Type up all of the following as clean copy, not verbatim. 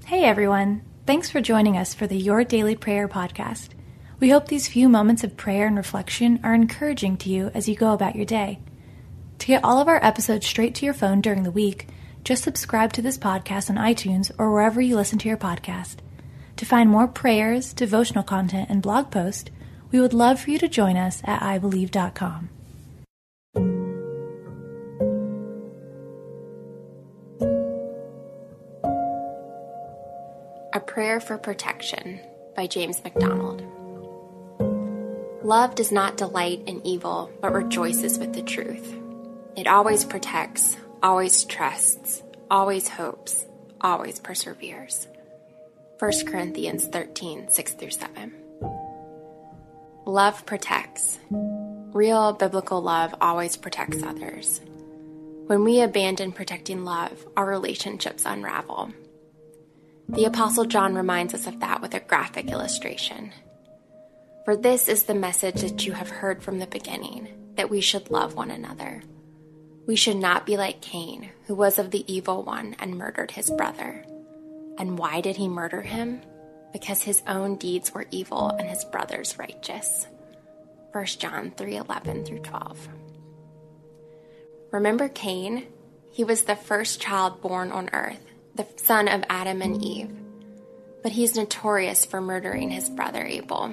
Hey everyone, thanks for joining us for the Your Daily Prayer podcast. We hope these few moments of prayer and reflection are encouraging to you as you go about your day. To get all of our episodes straight to your phone during the week, just subscribe to this podcast on iTunes or wherever you listen to your podcast. To find more prayers, devotional content, and blog posts, we would love for you to join us at ibelieve.com. A Prayer for Protection by James MacDonald. Love does not delight in evil, but rejoices with the truth. It always protects, always trusts, always hopes, always perseveres. 1 Corinthians 13, 6-7. Love protects. Real biblical love always protects others. When we abandon protecting love, our relationships unravel. The Apostle John reminds us of that with a graphic illustration. For this is the message that you have heard from the beginning, that we should love one another. We should not be like Cain, who was of the evil one and murdered his brother. And why did he murder him? Because his own deeds were evil and his brother's righteous. 1 John 3:11-12. Remember Cain? He was the first child born on earth, the son of Adam and Eve, but he's notorious for murdering his brother Abel.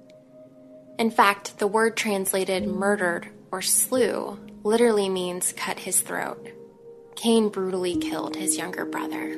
In fact, the word translated murdered or slew literally means cut his throat. Cain brutally killed his younger brother.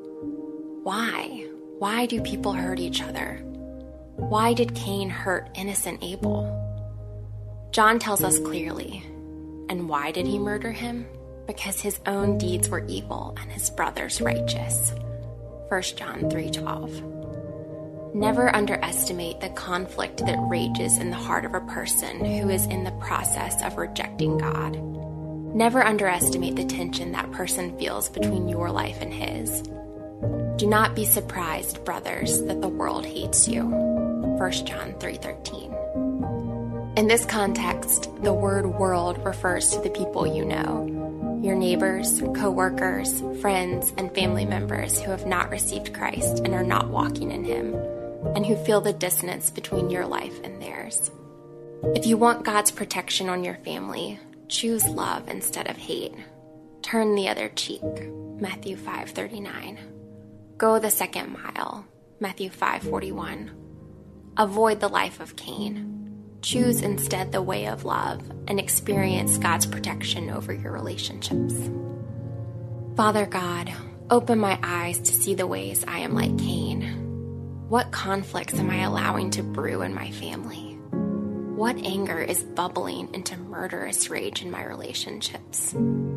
Why? Why do people hurt each other? Why did Cain hurt innocent Abel? John tells us clearly. And why did he murder him? Because his own deeds were evil and his brother's righteous. 1 John 3:12. Never underestimate the conflict that rages in the heart of a person who is in the process of rejecting God. Never underestimate the tension that person feels between your life and his. Do not be surprised, brothers, that the world hates you. 1 John 3:13. In this context, the word world refers to the people you know. Your neighbors, co-workers, friends, and family members who have not received Christ and are not walking in Him, and who feel the dissonance between your life and theirs. If you want God's protection on your family, choose love instead of hate. Turn the other cheek, Matthew 5:39. Go the second mile, Matthew 5:41. Avoid the life of Cain. Choose instead the way of love and experience God's protection over your relationships. Father God, open my eyes to see the ways I am like Cain. What conflicts am I allowing to brew in my family? What anger is bubbling into murderous rage in my relationships?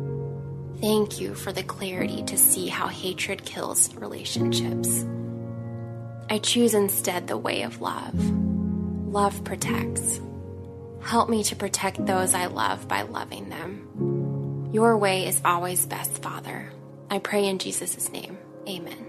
Thank you for the clarity to see how hatred kills relationships. I choose instead the way of love. Love protects. Help me to protect those I love by loving them. Your way is always best, Father. I pray in Jesus' name. Amen.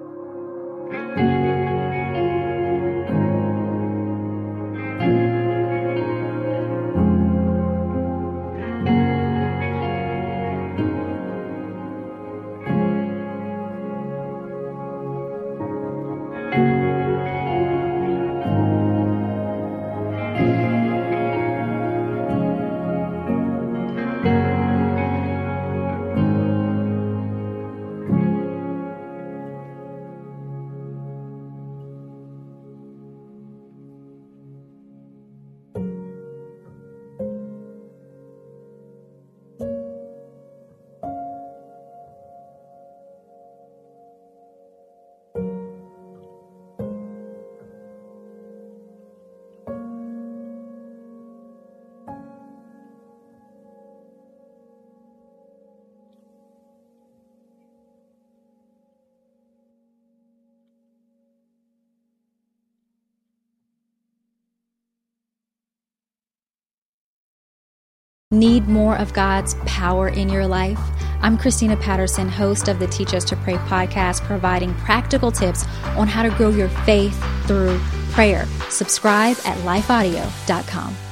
Need more of God's power in your life? I'm Christina Patterson, host of the Teach Us to Pray podcast, providing practical tips on how to grow your faith through prayer. Subscribe at lifeaudio.com.